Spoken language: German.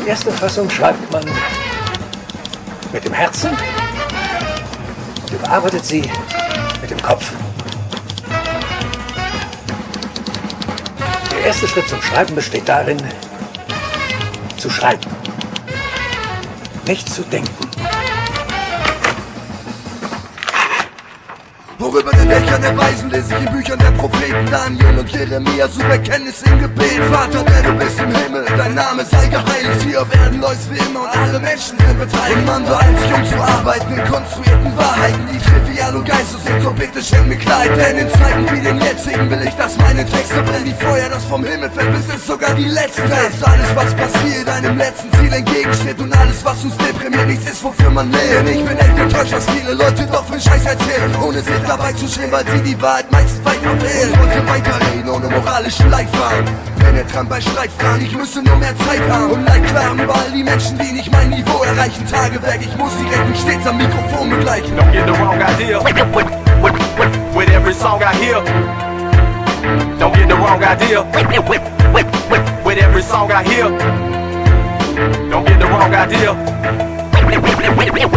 Die erste Fassung schreibt man mit dem Herzen und überarbeitet sie mit dem Kopf. Der erste Schritt zum Schreiben besteht darin, zu schreiben, nicht zu denken. Worüber den Dächern der Weisen lese ich in Büchern der Propheten Daniel und Jeremia, such Erkenntnis im Gebet. Vater, der du bist im Himmel, dein Name sei geheiligt. Hier auf Erden läuft's wie immer und alle Menschen sind beteiligt. Und man beeilt sich, um zu arbeiten in konstruierten Wahrheiten, die trivial und geistlos sind, so bitte schenk mir Kleid. Denn in Zeiten wie den jetzigen will ich, dass meine Texte brennen wie Feuer, das vom Himmel fällt, bis es sogar die letzten ist. Alles, was passiert, einem letzten Ziel entgegensteht, und alles, was uns deprimiert, nichts ist, wofür man lebt. Denn ich bin echt enttäuscht, was viele Leute doch für Scheiß erzählen, ohne sich dabei zu schämen, weil sie die Wahrheit meistens weit verfehlen. Ich wollte weiterreden, ohne moralischen Leitfaden, penetrant bei Streitfragen, ich müsste nur mehr Zeit haben und Leid klagen über all die Menschen, die nicht mein Niveau erreichen. Tagewerk, ich muss die Rechnung stets am Mikrofon begleichen. Don't get the wrong idea with every song I hear. Don't get the wrong idea with every song I hear. Don't get the wrong idea